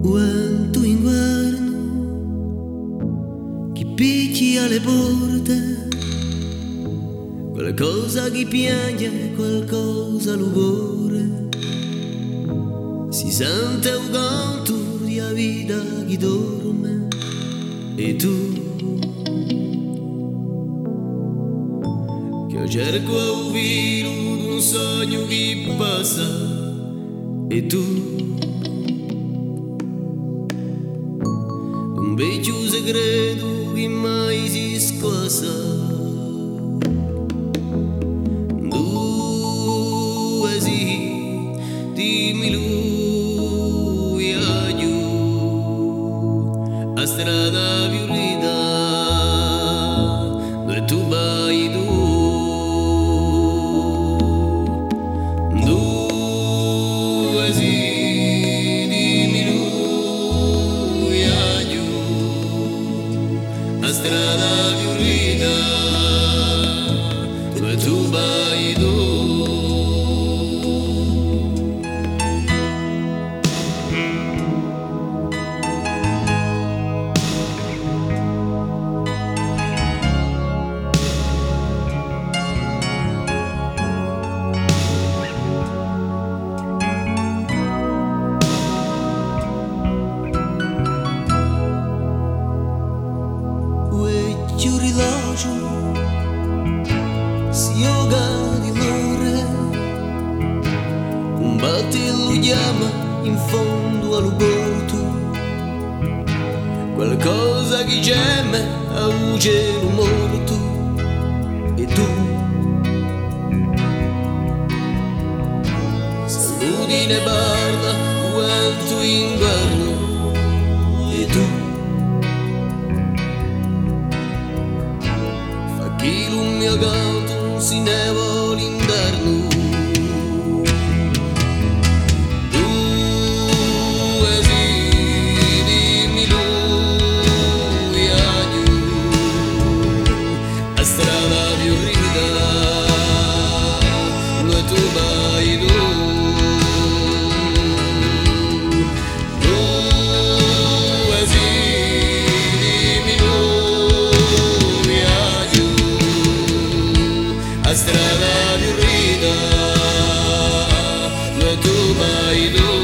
Quanto inverno chi picchia alle porte, qualcosa che piange, qualcosa lugore, si sente un canto di vita che dorme. E tu che cerco un filo di un sogno che passa, e tu un vecchio segreto che mai si squassa. Due sì, dimmi lui aiuto, a strada più rida dove tu vai tu. Due sì, dimmi lui aiuto, a strada più rida dove tu vai tu. Vecchio orologio si yoga di l'ore, un battello chiama in fondo all'uborto, qualcosa che geme a un cielo morto. E tu saluti ne parla quanto inverno. E tu chi il mio canto si neva l'inverno. Due sì, dimmi lui aiuto, a strada più rida dove tu vai tu. Due sì, dimmi lui a strada più rida dove tu vai tu.